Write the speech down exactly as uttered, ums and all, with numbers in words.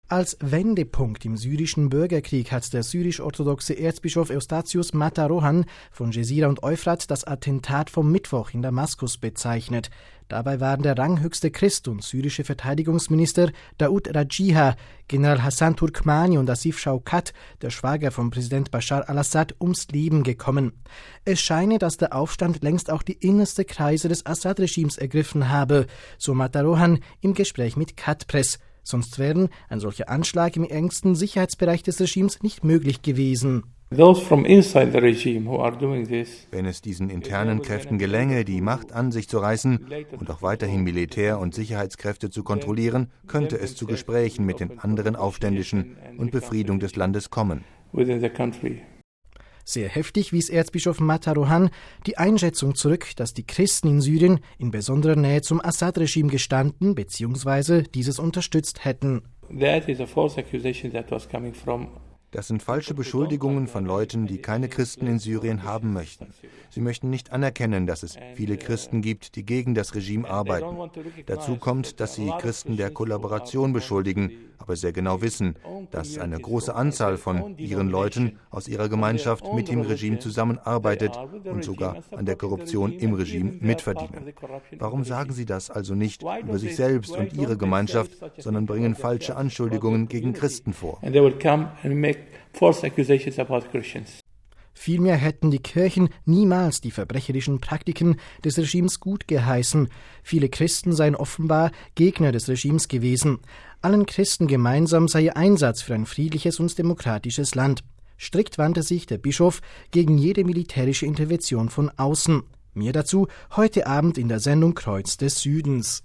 Als Wendepunkt im syrischen Bürgerkrieg hat der syrisch-orthodoxe Erzbischof Eustathius Matarohan von Jezira und Euphrat das Attentat vom Mittwoch in Damaskus bezeichnet. Dabei waren der ranghöchste Christ und syrische Verteidigungsminister Daoud Rajiha, General Hassan Turkmani und Asif Shaukat, der Schwager von Präsident Bashar al-Assad, ums Leben gekommen. Es scheine, dass der Aufstand längst auch die innerste Kreise des Assad-Regimes ergriffen habe, so Matarohan im Gespräch mit Kat Press. Sonst wäre ein solcher Anschlag im engsten Sicherheitsbereich des Regimes nicht möglich gewesen. Wenn es diesen internen Kräften gelänge, die Macht an sich zu reißen und auch weiterhin Militär- und Sicherheitskräfte zu kontrollieren, könnte es zu Gesprächen mit den anderen Aufständischen und Befriedung des Landes kommen. Sehr heftig wies Erzbischof Matarohan die Einschätzung zurück, dass die Christen in Syrien in besonderer Nähe zum Assad-Regime gestanden bzw. dieses unterstützt hätten. Das sind falsche Beschuldigungen von Leuten, die keine Christen in Syrien haben möchten. Sie möchten nicht anerkennen, dass es viele Christen gibt, die gegen das Regime arbeiten. Dazu kommt, dass sie Christen der Kollaboration beschuldigen, aber sehr genau wissen, dass eine große Anzahl von ihren Leuten aus ihrer Gemeinschaft mit dem Regime zusammenarbeitet und sogar an der Korruption im Regime mitverdienen. Warum sagen sie das also nicht über sich selbst und ihre Gemeinschaft, sondern bringen falsche Anschuldigungen gegen Christen vor? Vielmehr hätten die Kirchen niemals die verbrecherischen Praktiken des Regimes gut geheißen. Viele Christen seien offenbar Gegner des Regimes gewesen. Allen Christen gemeinsam sei ihr Einsatz für ein friedliches und demokratisches Land. Strikt wandte sich der Bischof gegen jede militärische Intervention von außen. Mehr dazu heute Abend in der Sendung Kreuz des Südens.